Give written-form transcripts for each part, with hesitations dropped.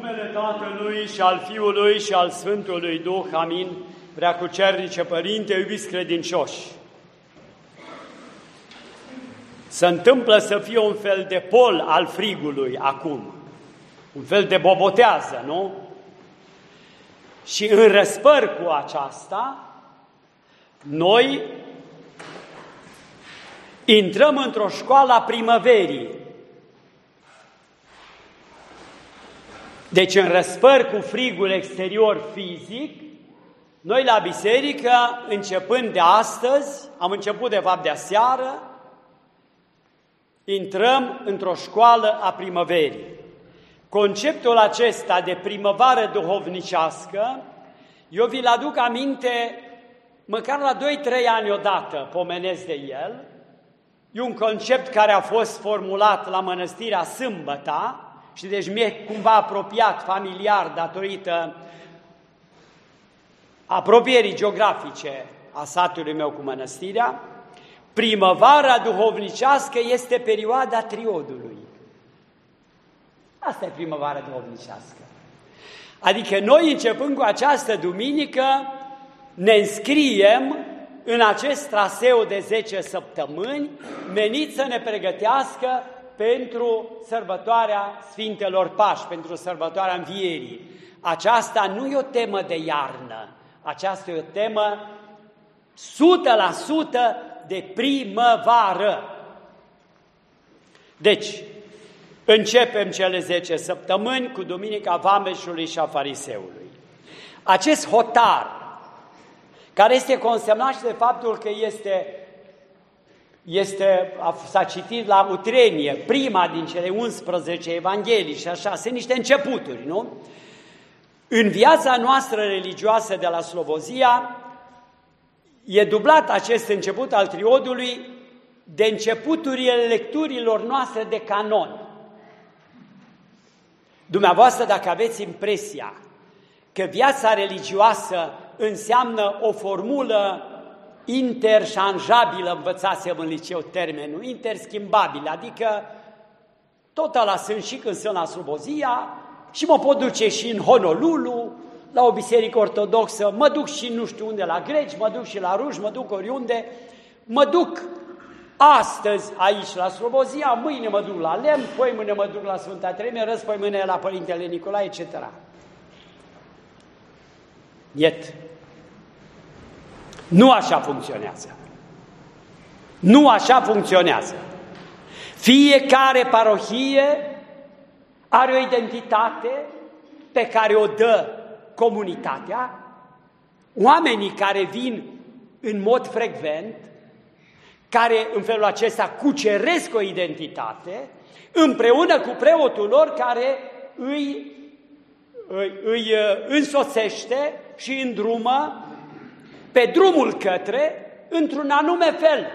numele Tatălui și al Fiului și al Sfântului Duh, amin, Preacucernice Părinte, iubiți credincioși. Se întâmplă să fie un fel de pol al frigului acum, un fel de bobotează, nu? Și în răspăr cu aceasta, noi intrăm într-o școală a primăverii. Deci în răspăr cu frigul exterior fizic, noi la biserică, începând de astăzi, am început de fapt de aseară, intrăm într-o școală a primăverii. Conceptul acesta de primăvară duhovnicească, eu vi-l aduc aminte măcar la 2-3 ani odată, pomenesc de el. E un concept care a fost formulat la Mănăstirea Sâmbăta și deci mi-e cumva apropiat familiar datorită apropierii geografice a satului meu cu mănăstirea. Primăvara duhovnicească este perioada triodului. Asta e primăvara duhovnicească. Adică noi, începând cu această duminică, ne înscriem în acest traseu de 10 săptămâni, menit să ne pregătească pentru sărbătoarea Sfintelor Paști, pentru sărbătoarea Învierii. Aceasta nu e o temă de iarnă, aceasta e o temă 100% de primăvară. Deci, începem cele 10 săptămâni cu Duminica Vameșului și a Fariseului. Acest hotar, care este consemnat și de faptul că s-a citit la Utrenie, prima din cele 11 evanghelii și așa, sunt niște începuturi, nu? În viața noastră religioasă de la Slobozia e dublat acest început al triodului de începuturile lecturilor noastre de canon. Dumneavoastră, dacă aveți impresia că viața religioasă înseamnă o formulă interșanjabilă, învățasem în liceu termenul, interschimbabilă, adică tot ăla sunt și când sunt la Slobozia și mă pot duce și în Honolulu, la o biserică ortodoxă, mă duc și nu știu unde la greci, mă duc și la ruși, mă duc oriunde, mă duc astăzi aici la Slobozia, mâine mă duc la Lemn, poi mâine mă duc la Sfânta Treime, răspoi mâine la Părintele Nicolae, etc. Iet. Nu așa funcționează. Nu așa funcționează. Fiecare parohie are o identitate pe care o dă comunitatea, oamenii care vin în mod frecvent, care în felul acesta cuceresc o identitate, împreună cu preotul lor care îi însoțește și îndrumă pe drumul către într-un anume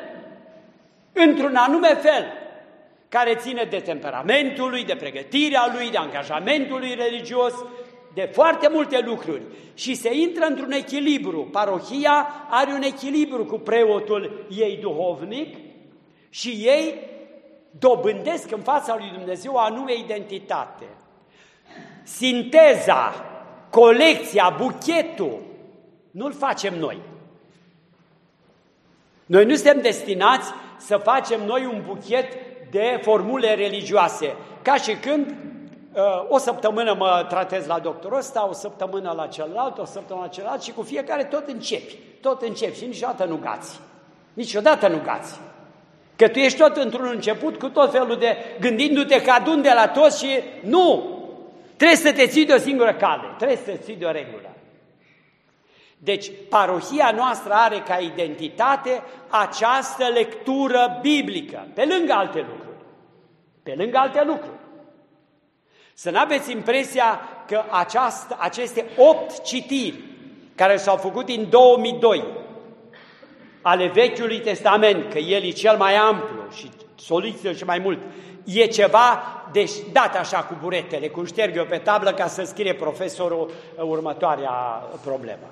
fel, care ține de temperamentul lui, de pregătirea lui, de angajamentul lui religios, de foarte multe lucruri. Și se intră într-un echilibru. Parohia are un echilibru cu preotul ei duhovnic și ei dobândesc în fața lui Dumnezeu o anume identitate. Sinteza, colecția, buchetul, nu-l facem noi. Noi nu suntem destinați să facem noi un buchet de formule religioase, ca și când o săptămână mă tratez la doctorul ăsta, o săptămână la celălalt, o săptămână la celălalt și cu fiecare tot începi și niciodată nu gați. Că tu ești tot într-un început cu tot felul de, gândindu-te că adun de la toți și nu! Trebuie să te ții de o singură cale, trebuie să te ții de o regulă. Deci, parohia noastră are ca identitate această lectură biblică, pe lângă alte lucruri. Să nu aveți impresia că aceste 8 citiri care s-au făcut în 2002 ale Vechiului Testament, că el e cel mai amplu și solicită cel mai mult, e ceva dat așa cu buretele, cum șterg eu pe tablă ca să scrie profesorul următoarea problemă.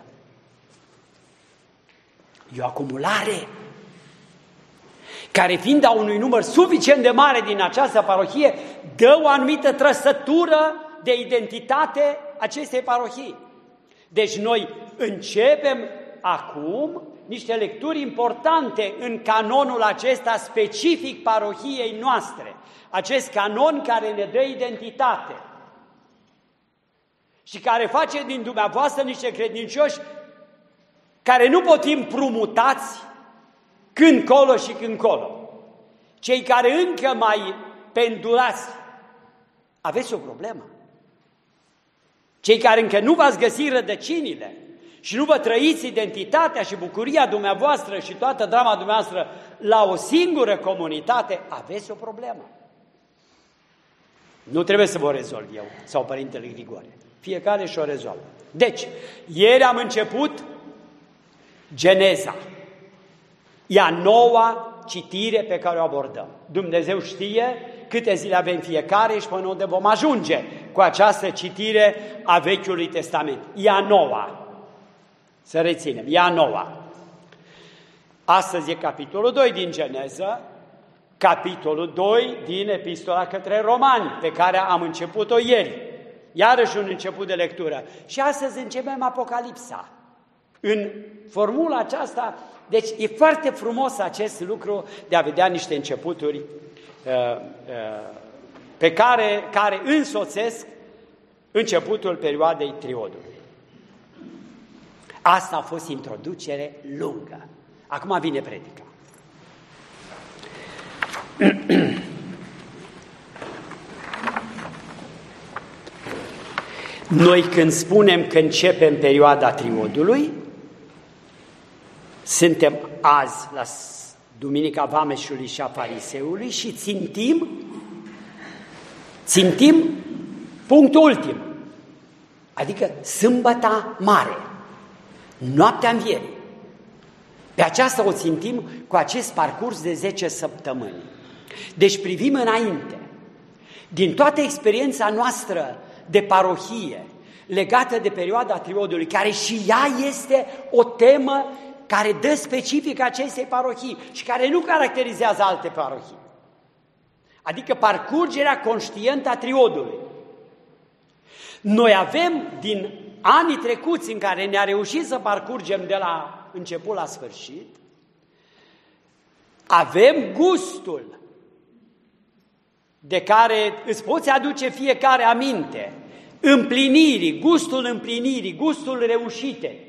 E o acumulare care, fiind a unui număr suficient de mare din această parohie, dă o anumită trăsătură de identitate acestei parohii. Deci noi începem acum niște lecturi importante în canonul acesta specific parohiei noastre. Acest canon care ne dă identitate și care face din dumneavoastră niște credincioși care nu pot fi împrumutați când colo și când colo. Cei care încă mai pendulați, aveți o problemă. Cei care încă nu v-ați găsit rădăcinile și nu vă trăiți identitatea și bucuria dumneavoastră și toată drama dumneavoastră la o singură comunitate, aveți o problemă. Nu trebuie să vă rezolv eu sau Părintele Grigore. Fiecare și-o rezolvă. Deci, ieri am început Geneza. E a noua citire pe care o abordăm. Dumnezeu știe câte zile avem fiecare și până unde vom ajunge cu această citire a Vechiului Testament. E a noua. Să reținem, e a noua. Astăzi e capitolul 2 din Geneza, capitolul 2 din Epistola către Romani, pe care am început-o ieri. Iarăși un început de lectură. Și astăzi începem Apocalipsa. În formula aceasta, deci e foarte frumos acest lucru de a vedea niște începuturi pe care însoțesc începutul perioadei triodului. Asta a fost introducere lungă. Acum vine predica. Noi când spunem că începem perioada triodului, suntem azi la Duminica Vameșului și a Fariseului și țintim punctul ultim, adică Sâmbăta Mare, Noaptea Învierii. Pe aceasta o țintim cu acest parcurs de 10 săptămâni. Deci privim înainte. Din toată experiența noastră de parohie, legată de perioada triodului, care și ea este o temă care dă specific acestei parohii și care nu caracterizează alte parohii. Adică parcurgerea conștientă a triodului. Noi avem din anii trecuți în care ne-a reușit să parcurgem de la început la sfârșit, avem gustul de care îți poți aduce fiecare aminte, împlinirii, gustul reușite,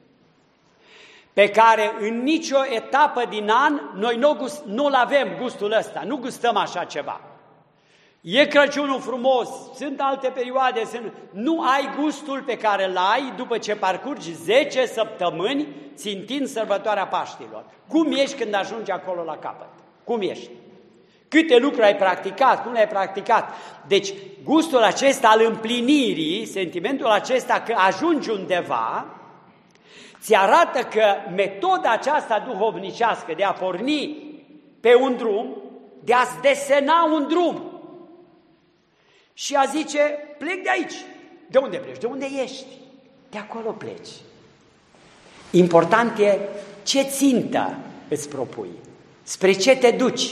pe care în nicio etapă din an noi nu-l avem gustul ăsta, nu gustăm așa ceva. E Crăciunul frumos, sunt alte perioade, nu ai gustul pe care îl ai după ce parcurgi 10 săptămâni țintind sărbătoarea Paștilor. Cum ești când ajungi acolo la capăt? Cum ești? Câte lucruri ai practicat, cum le-ai practicat? Deci gustul acesta al împlinirii, sentimentul acesta că ajungi undeva, ți arată că metoda aceasta duhovnicească de a porni pe un drum, de a-ți desena un drum și a zice, plec de aici. De unde pleci? De unde ești? De acolo pleci. Important e ce țintă îți propui, spre ce te duci.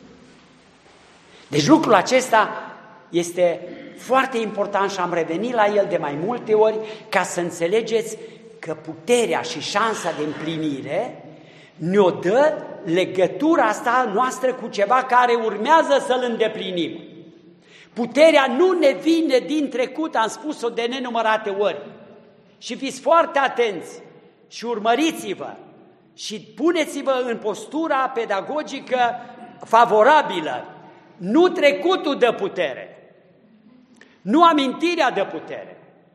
Deci lucrul acesta este foarte important și am revenit la el de mai multe ori ca să înțelegeți că puterea și șansa de împlinire ne-o dă legătura asta noastră cu ceva care urmează să-l îndeplinim. Puterea nu ne vine din trecut, am spus-o de nenumărate ori. Și fiți foarte atenți și urmăriți-vă și puneți-vă în postura pedagogică favorabilă. Nu trecutul dă putere, nu amintirea dă putere.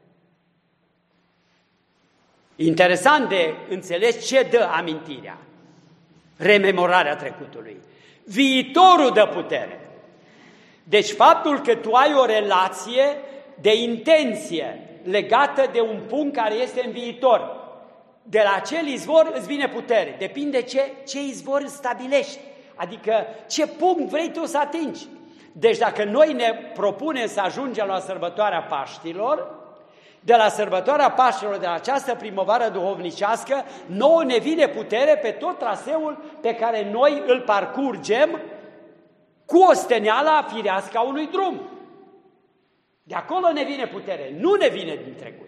Interesant de înțeles ce dă amintirea, rememorarea trecutului. Viitorul dă putere. Deci faptul că tu ai o relație de intenție legată de un punct care este în viitor, de la acel izvor îți vine putere. Depinde ce izvor îți stabilești, adică ce punct vrei tu să atingi. Deci dacă noi ne propunem să ajungem la sărbătoarea Paștilor, de la sărbătoarea Paștilor, de la această primăvară duhovnicească, nouă ne vine putere pe tot traseul pe care noi îl parcurgem cu osteneala firească a unui drum. De acolo ne vine putere, nu ne vine din trecut.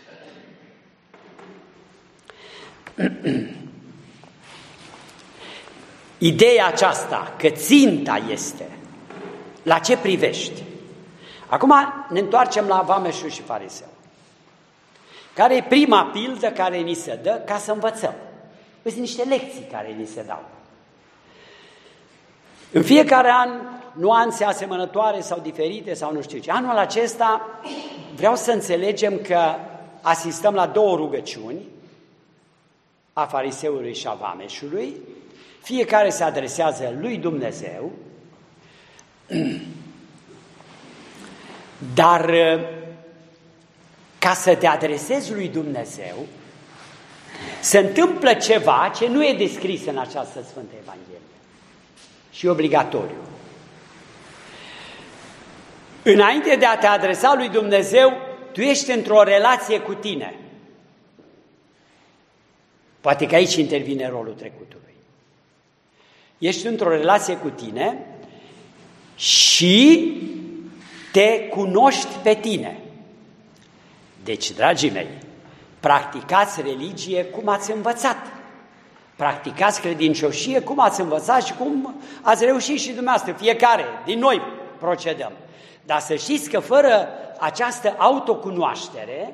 Ideea aceasta, că ținta este la ce privești. Acum ne întoarcem la vameșul și fariseu. Care e prima pildă care ni se dă ca să învățăm? Sunt niște lecții care ni se dau. În fiecare an, nuanțe asemănătoare sau diferite sau nu știu ce. Anul acesta vreau să înțelegem că asistăm la două rugăciuni, a fariseului și a vameșului. Fiecare se adresează lui Dumnezeu, dar ca să te adresezi lui Dumnezeu, se întâmplă ceva ce nu e descris în această Sfântă Evanghelie și e obligatoriu. Înainte de a te adresa lui Dumnezeu, tu ești într-o relație cu tine. Poate că aici intervine rolul trecutului. Ești într-o relație cu tine și te cunoști pe tine. Deci, dragii mei, practicați religie cum ați învățat. Practicați credincioșie cum ați învățat și cum ați reușit și dumneavoastră. Fiecare din noi procedăm. Dar să știți că fără această autocunoaștere,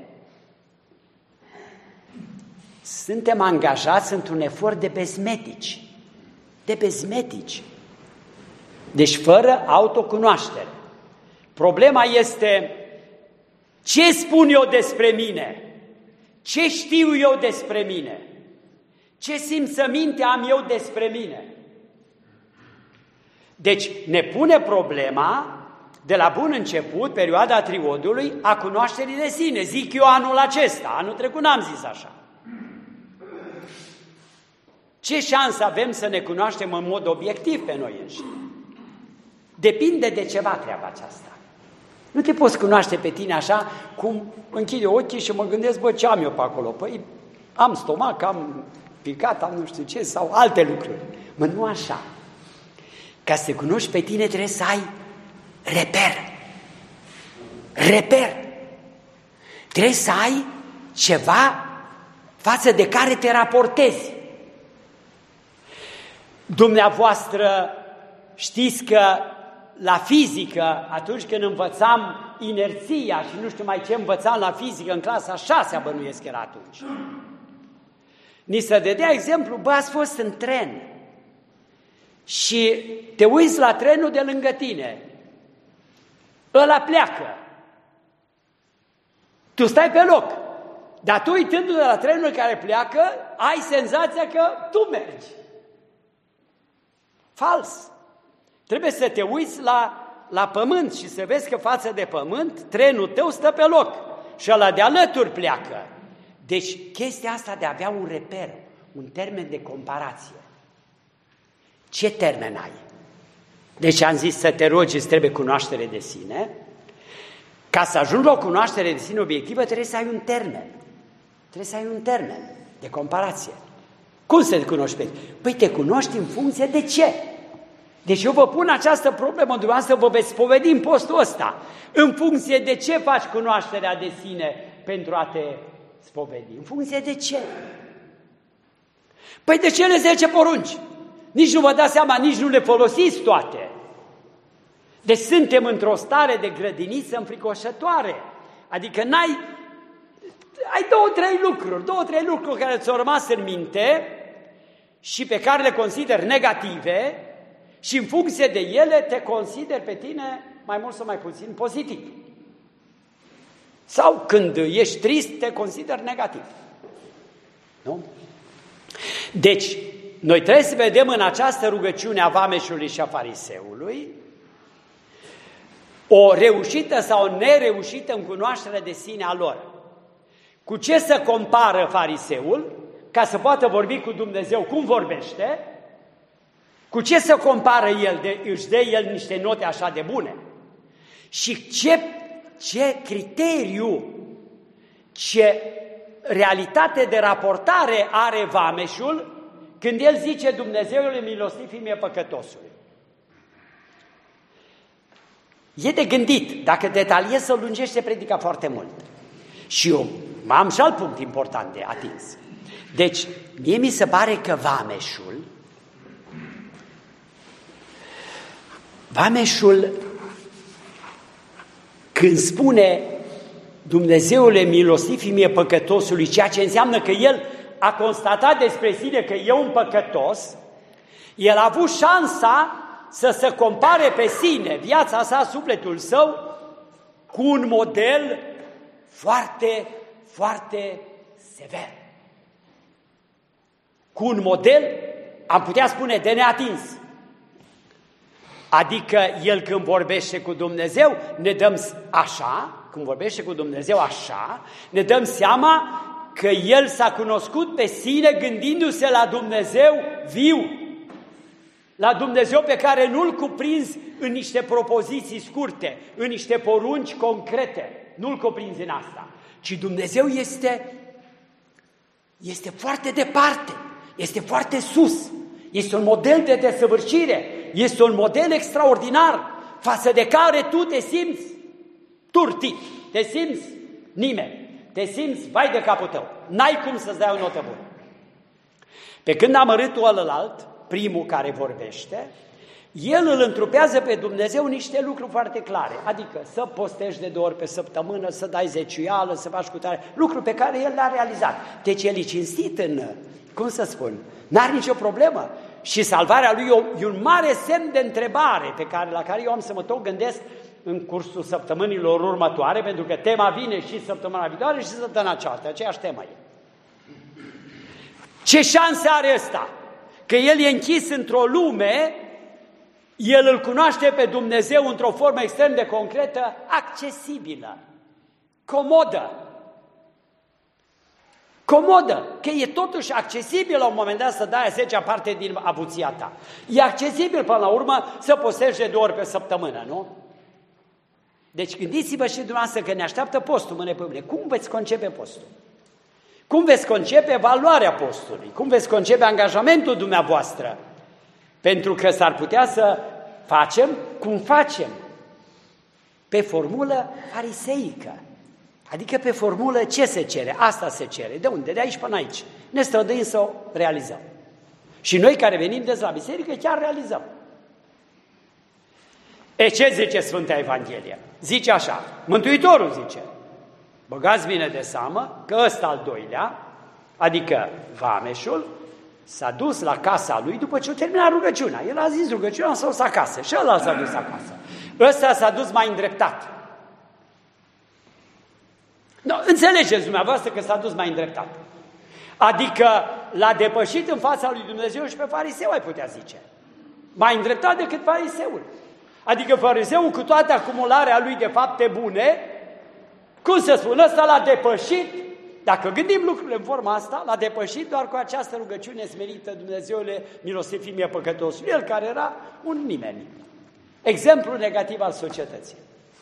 suntem angajați într-un efort de bezmetici. De bezmetici. Deci fără autocunoaștere. Problema este ce spun eu despre mine, ce știu eu despre mine, ce simțăminte am eu despre mine. Deci ne pune problema de la bun început, perioada triodului, a cunoașterii de sine. Zic eu anul acesta, anul trecut n-am zis așa. Ce șansă avem să ne cunoaștem în mod obiectiv pe noi înșine? Depinde de ceva treaba aceasta. Nu te poți cunoaște pe tine așa cum închide ochii și mă gândesc, bă, ce am eu pe acolo? Păi am stomac, am picat, am nu știu ce, sau alte lucruri. Mă, nu așa. Ca să te cunoști pe tine trebuie să ai reper. Reper. Trebuie să ai ceva față de care te raportezi. Dumneavoastră știți că la fizică, atunci când învățam inerția și nu știu mai ce învățam la fizică, în clasa 6-a bănuiesc era atunci, ni se dădea exemplu, bă, ați fost în tren și te uiți la trenul de lângă tine, ăla pleacă, tu stai pe loc, dar tu uitându-te la trenul care pleacă, ai senzația că tu mergi. Fals! Trebuie să te uiți la pământ și să vezi că față de pământ, trenul tău stă pe loc și ăla de alături pleacă. Deci chestia asta de a avea un reper, un termen de comparație. Ce termen ai? Deci am zis să te rogi, îți trebuie cunoaștere de sine. Ca să ajungi la o cunoaștere de sine obiectivă, trebuie să ai un termen. Trebuie să ai un termen de comparație. Cum să te cunoști pe tine? Păi te cunoști în funcție de ce? Deci eu vă pun această problemă, dumneavoastră vă veți spovedi în postul ăsta. În funcție de ce faci cunoașterea de sine pentru a te spovedi? În funcție de ce? Păi de cele 10 porunci? Nici nu vă dați seama, nici nu le folosiți toate. Deci suntem într-o stare de grădiniță înfricoșătoare. Adică ai două, trei lucruri care ți-au rămas în minte și pe care le consideri negative și în funcție de ele te consideri pe tine mai mult sau mai puțin pozitiv. Sau când ești trist, te consideri negativ. Nu? Deci, noi trebuie să vedem în această rugăciune a vameșului și a fariseului o reușită sau o nereușită în cunoașterea de sine a lor. Cu ce să compară fariseul ca să poată vorbi cu Dumnezeu cum vorbește? Cu ce să compară el, își dă el niște note așa de bune? Și ce criteriu, ce realitate de raportare are vameșul când el zice Dumnezeule milostiv fii mie păcătosului? E de gândit, dacă detaliez să lungește predica foarte mult. Și eu am și alt punct important de atins. Deci, mie mi se pare că vameșul, când spune Dumnezeule milostiv fi mie păcătosului, ceea ce înseamnă că el a constatat despre sine că e un păcătos, el a avut șansa să se compare pe sine, viața sa, sufletul său, cu un model foarte, foarte sever. Cu un model, am putea spune, de neatins. Adică el când vorbește cu Dumnezeu, ne dăm așa, când vorbește cu Dumnezeu așa, ne dăm seama că el s-a cunoscut pe sine gândindu-se la Dumnezeu viu, la Dumnezeu pe care nu-l cuprinzi în niște propoziții scurte, în niște porunci concrete, nu-l cuprinzi în asta, ci Dumnezeu este foarte departe, este foarte sus, este un model de desăvârșire, este un model extraordinar, față de care tu te simți turtit, te simți nimeni, te simți vai de capul tău, n-ai cum să-ți dai o notă bună. Pe când amărâtul ălălalt, primul care vorbește, el îl întrupează pe Dumnezeu niște lucruri foarte clare, adică să postești de 2 ori pe săptămână, să dai zeciuială, să faci cu tare, lucruri pe care el le-a realizat. Deci el e cinstit în, cum să spun, n-are nicio problemă. Și salvarea lui e un mare semn de întrebare la care eu am să mă tot gândesc în cursul săptămânilor următoare, pentru că tema vine și săptămâna viitoare și săptămâna cealaltă, aceeași temă e. Ce șanse are ăsta? Că el e închis într-o lume, el îl cunoaște pe Dumnezeu într-o formă extrem de concretă, accesibilă, comodă, că e totuși accesibil la un moment dat să dai 10 parte din avuția ta. E accesibil până la urmă să postești de 2 ori pe săptămână, nu? Deci gândiți-vă și dumneavoastră că ne așteaptă postul, mâine pe mâine. Cum veți concepe postul? Cum veți concepe valoarea postului? Cum veți concepe angajamentul dumneavoastră? Pentru că s-ar putea să facem cum facem, pe formulă fariseică. Adică pe formulă ce se cere? Asta se cere. De unde? De aici până aici. Ne străduim să o realizăm. Și noi care venim de la biserică chiar realizăm. Ce zice Sfânta Evanghelie? Zice așa, Mântuitorul zice, băgați bine de seamă că ăsta al doilea, adică vameșul, s-a dus la casa lui după ce a terminat rugăciunea. El a zis rugăciunea, s-a dus acasă și ăla s-a dus acasă. Ăsta s-a dus mai îndreptat. No, înțelegeți dumneavoastră că s-a dus mai îndreptat. Adică l-a depășit în fața lui Dumnezeu și pe fariseu, ai putea zice. Mai îndreptat decât fariseul. Adică fariseul, cu toată acumularea lui de fapte bune, cum să spun, ăsta l-a depășit, dacă gândim lucrurile în forma asta, l-a depășit doar cu această rugăciune smerită, Dumnezeule, milostiv fi mie păcătosul, el care era un nimeni. Exemplu negativ al societății.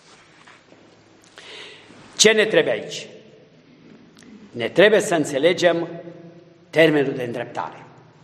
Ce ne trebuie aici? Ne trebuie să înțelegem termenul de îndreptare.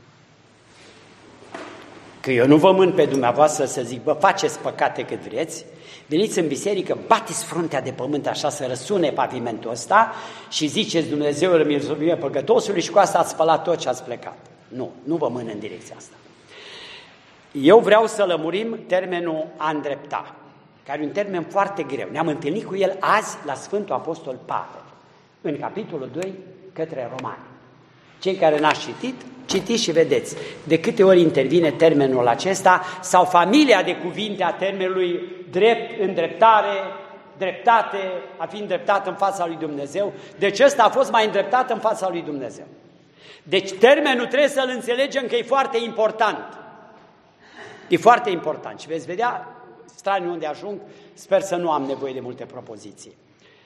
Că eu nu vă mânt pe dumneavoastră să zic, bă, faceți păcate cât vreți, veniți în biserică, bateți fruntea de pământ așa să răsune pavimentul ăsta și ziceți Dumnezeule milostivie păcătosului și cu asta ați spălat tot și ați plecat. Nu vă mân în direcția asta. Eu vreau să lămurim termenul a îndrepta, care e un termen foarte greu. Ne-am întâlnit cu el azi la Sfântul Apostol Pavel, în capitolul 2, către Romani. Cei care n-ați citit, citiți și vedeți de câte ori intervine termenul acesta sau familia de cuvinte a termenului drept, îndreptare, dreptate, a fi îndreptat în fața lui Dumnezeu. Deci ăsta a fost mai îndreptat în fața lui Dumnezeu. Deci termenul trebuie să-l înțelegem că e foarte important. E foarte important și veți vedea straniul unde ajung, sper să nu am nevoie de multe propoziții.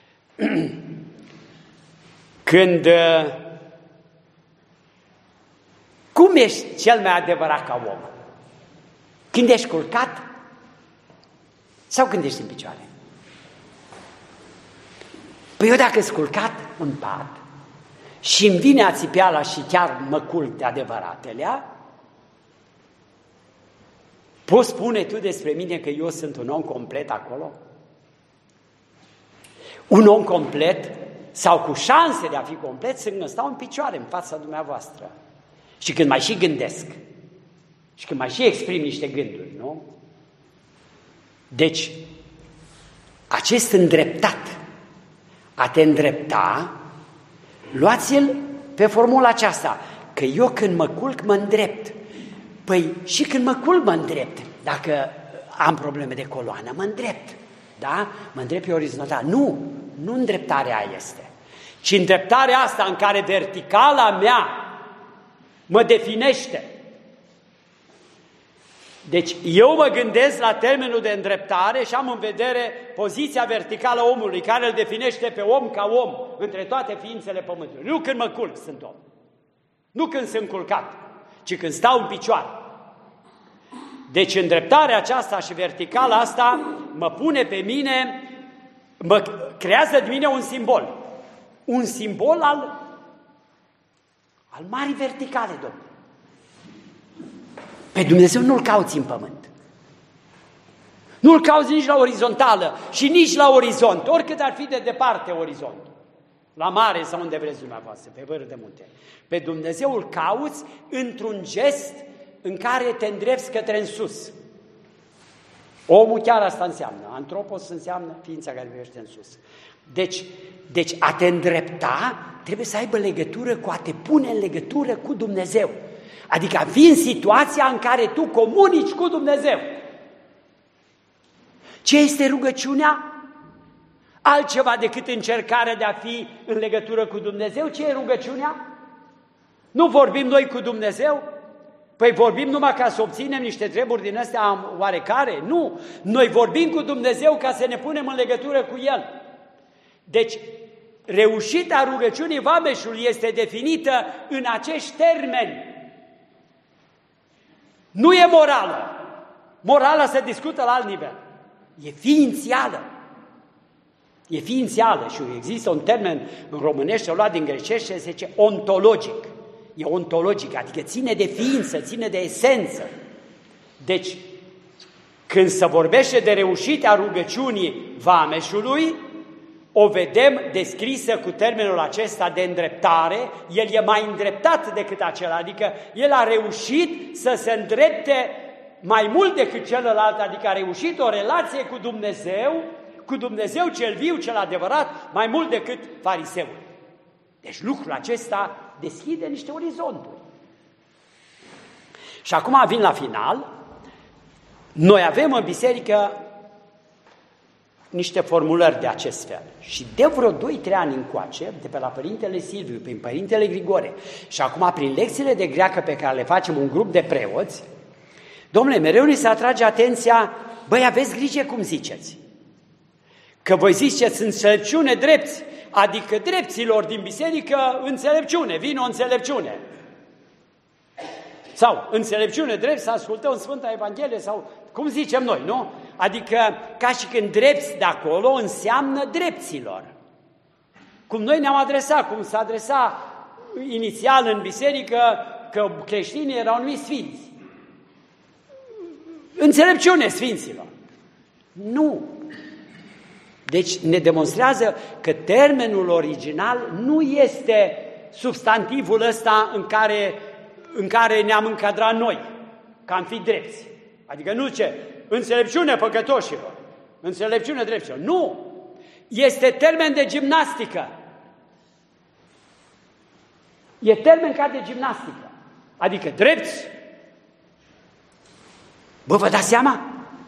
Când... Cum ești cel mai adevărat ca om? Când ești culcat sau când ești în picioare? Păi eu dacă sunt culcat în pat și îmi vine ațipeala și chiar mă culc de adevăratelea, Poți spune tu despre mine că eu sunt un om complet acolo? Un om complet sau cu șanse de a fi complet sunt când stau în picioare în fața dumneavoastră și când mai și gândesc și când mai și exprim niște gânduri, nu? Deci, acest îndreptat, a te îndrepta, luați-l pe formula aceasta, că eu când mă culc mă îndrept. Păi și când mă culc mă îndrept, dacă am probleme de coloană, mă îndrept, da? Mă îndrept pe orizontal. Nu îndreptarea aia este, ci îndreptarea asta în care verticala mea mă definește. Deci eu mă gândesc la termenul de îndreptare și am în vedere poziția verticală a omului, care îl definește pe om ca om între toate ființele pământului. Nu când mă culc sunt om, nu când sunt culcat, ci când stau în picioare. Deci îndreptarea aceasta și verticala asta mă pune pe mine, mă creează din mine un simbol. Un simbol al marii verticale, Domnule. Pe Dumnezeu nu-L cauți în pământ. Nu-L cauți nici la orizontală și nici la orizont, oricât ar fi de departe orizontul. La mare sau unde vreți dumneavoastră, pe vârf de munte. Pe Dumnezeu îl cauți într-un gest în care te îndrepți către în sus. Omul chiar asta înseamnă. Antropos înseamnă ființa care privește în sus. Deci a te îndrepta trebuie să aibă legătură cu a te pune în legătură cu Dumnezeu. Adică a fi în situația în care tu comunici cu Dumnezeu. Ce este rugăciunea? Altceva decât încercarea de a fi în legătură cu Dumnezeu. Ce e rugăciunea? Nu vorbim noi cu Dumnezeu? Păi vorbim numai ca să obținem niște treburi din astea oarecare? Nu! Noi vorbim cu Dumnezeu ca să ne punem în legătură cu El. Deci, reușita rugăciunii vameșului este definită în acești termeni. Nu e morală. Morala se discută la alt nivel. E ființială. E ființială și există un termen în românește, luat din grecește, se zice ontologic. E ontologic, adică ține de ființă, ține de esență. Deci, când se vorbește de reușita rugăciunii vameșului, o vedem descrisă cu termenul acesta de îndreptare. El e mai îndreptat decât acela, adică el a reușit să se îndrepte mai mult decât celălalt, adică a reușit o relație cu Dumnezeu cel viu, cel adevărat, mai mult decât fariseul. Deci lucrul acesta deschide niște orizonturi. Și acum vin la final. Noi avem în biserică niște formulări de acest fel. Și de vreo 2-3 ani încoace, de pe la Părintele Silviu, prin Părintele Grigore și acum prin lecțiile de greacă pe care le facem un grup de preoți, domnule, mereu ni se atrage atenția, băi, aveți grijă cum ziceți. Că voi ziceți înțelepciune drepți, adică drepților din biserică înțelepciune, vine o înțelepciune. Sau înțelepciune drept să ascultăm Sfânta Evanghelie sau cum zicem noi, nu? Adică ca și când drepți de acolo înseamnă drepților. Cum noi ne-am adresat, cum s-a adresat inițial în biserică că creștinii erau numiți sfinți. Înțelepciune sfinților. Nu. Deci ne demonstrează că termenul original nu este substantivul ăsta în care ne-am încadrat noi, că am fi drepți. Adică nu ce, înțelepciune păcătoșilor, înțelepciune drepților. Nu! Este termen de gimnastică. E termen ca de gimnastică. Adică drepți. Bă, vă dați seama?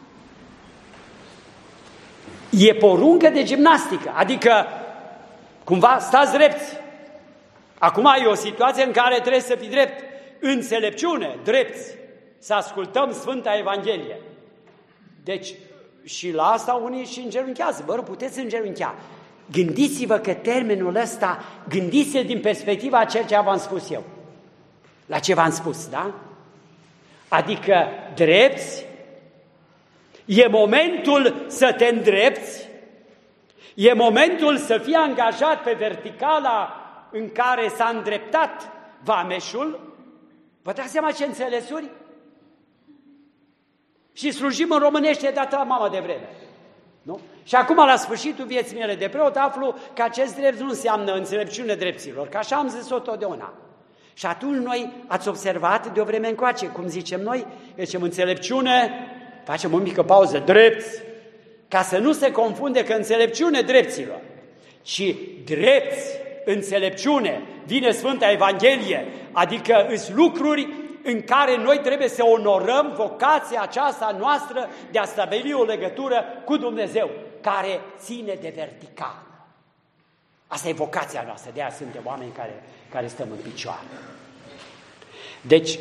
E poruncă de gimnastică. Adică, cumva, stați drepți. Acum e o situație în care trebuie să fii drept. Înțelepciune, drepți. Să ascultăm Sfânta Evanghelie. Deci, și la asta unii și îngenunchează. Bă, puteți îngenunchea. Gândiți-vă că termenul ăsta, gândiți-l din perspectiva a ceea ce v-am spus eu. La ce v-am spus, da? Adică drepți, e momentul să te îndrepți, e momentul să fii angajat pe verticala în care s-a îndreptat vameșul. Vă dați seama ce înțelesuri? Și slujim în românește de atâta mamă de vreme. Nu? Și acum, la sfârșitul vieții mele de preot, aflu că acest drept nu înseamnă înțelepciune drepților, că așa am zis-o totdeauna. Și atunci noi, ați observat de o vreme încoace, cum zicem noi, zicem înțelepciune, facem o mică pauză, drepți, ca să nu se confunde că înțelepciune drepților, ci drepți, înțelepciune, vine Sfânta Evanghelie, adică îs lucruri în care noi trebuie să onorăm vocația aceasta noastră de a stabili o legătură cu Dumnezeu, care ține de vertical. Asta e vocația noastră, de aia suntem oameni care stăm în picioare. Deci,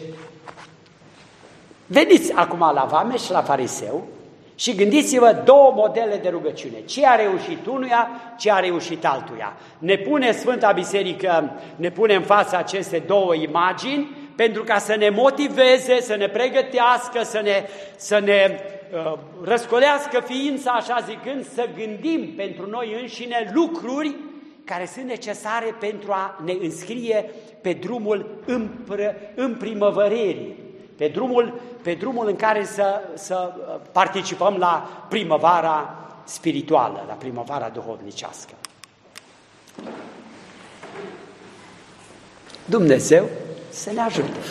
veniți acum la Vame și la Fariseu și gândiți-vă două modele de rugăciune. Ce a reușit unuia, ce a reușit altuia. Ne pune Sfânta Biserică, ne pune în fața aceste două imagini, pentru ca să ne motiveze, să ne pregătească, să ne răscolească ființa, așa zicând, să gândim pentru noi înșine lucruri care sunt necesare pentru a ne înscrie pe drumul împrimăvărerii, pe drumul în care să participăm la primăvara spirituală, la primăvara duhovnicească. Dumnezeu să ne ajute!